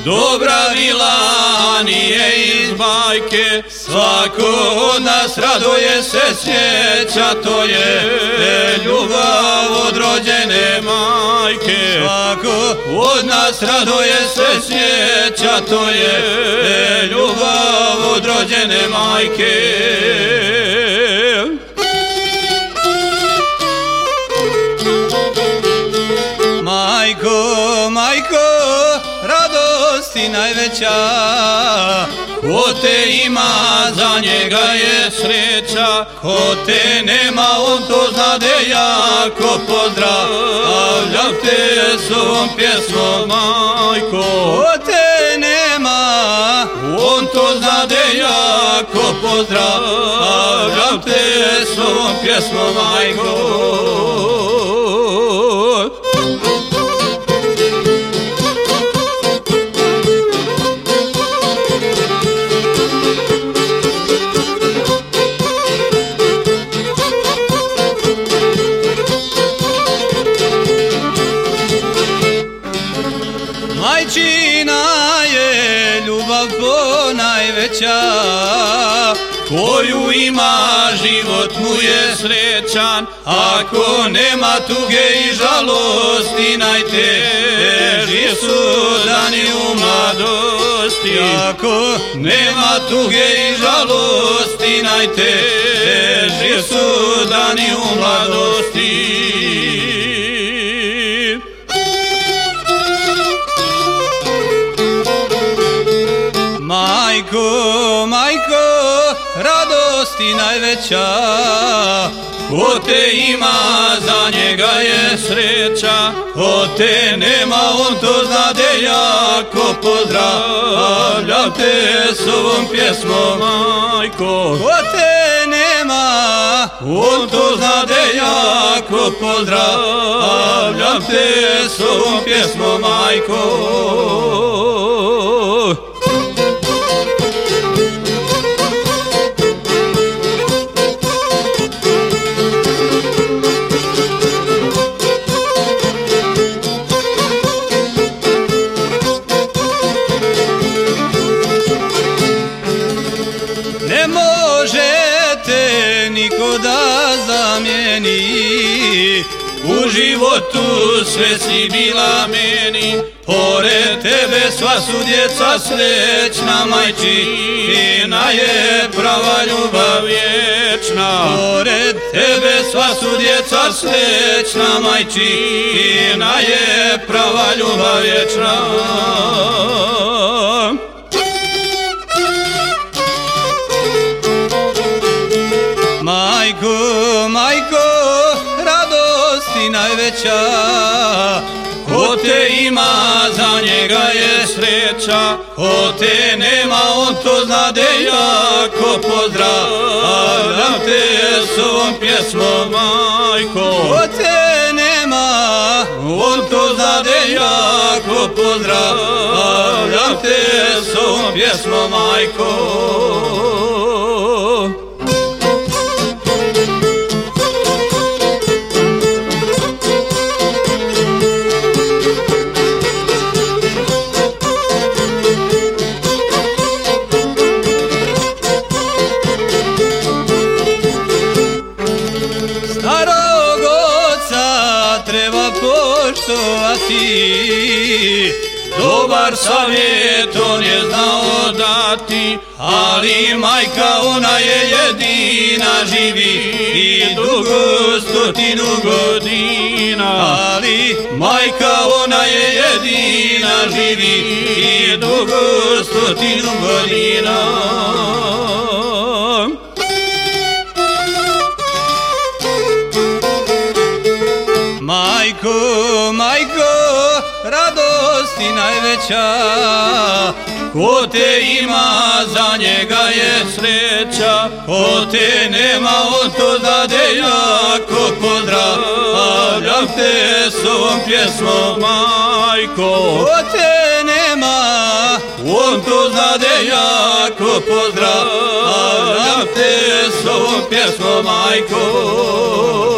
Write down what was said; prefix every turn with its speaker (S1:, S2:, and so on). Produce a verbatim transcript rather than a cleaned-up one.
S1: dobra vila nije iz bajke. Svako od nas raduje se sjeća, to je ljubav od rođene majke. Svako od nas raduje se sjeća, to je ljubav od rođene majke. Majko, majko, radosti najveća, ko te ima za njega je sreća, ko te nema on to znade jako. Pozdravljam te s ovom pjesmom majko. Ko te nema on to znade jako. Pozdravljam te s ovom pjesmom majko. Majčina je ljubav po najveća, koju ima život mu je srećan. Ako nema tuge i žalosti, najteži su dani u mladosti. Ako nema tuge i žalosti, najteži su dani u mladosti. Majko, majko, radosti najveća, ko te ima za njega je sreća, ko te nema on to znade jako. Pozdravljam te s ovom pjesmom majko. Ko te nema on to znade jako. Pozdravljam te s ovom pjesmom majko. Ne možete niko da zamijeni, u životu sve si bila meni. Pored tebe sva su djeca srećna, majčina je prava ljubav vječna. Pored tebe sva su djeca srećna, majčina je prava ljubav vječna. Majko, majko, radosti najveća, ko te ima za njega je sreća, ko te nema on to znade jako. Pozdravljam te s ovom pjesmom majko. Ko te nema on to znade jako. Pozdravljam te s ovom pjesmom majko. Starog oca treba poštovati, dobar savjet on je znao dati. Ali majka ona je jedina, živi i dugo stotinu godina. Ali majka ona je jedina, živi i dugo stotinu godina. Majko, majko, radosti najveća, ko te ima za njega je sreća, ko te nema on to znade jako. Pozdravljam te s ovom pjesmom majko. Ko te nema on to znade jako. Pozdravljam te s ovom pjesmom majko.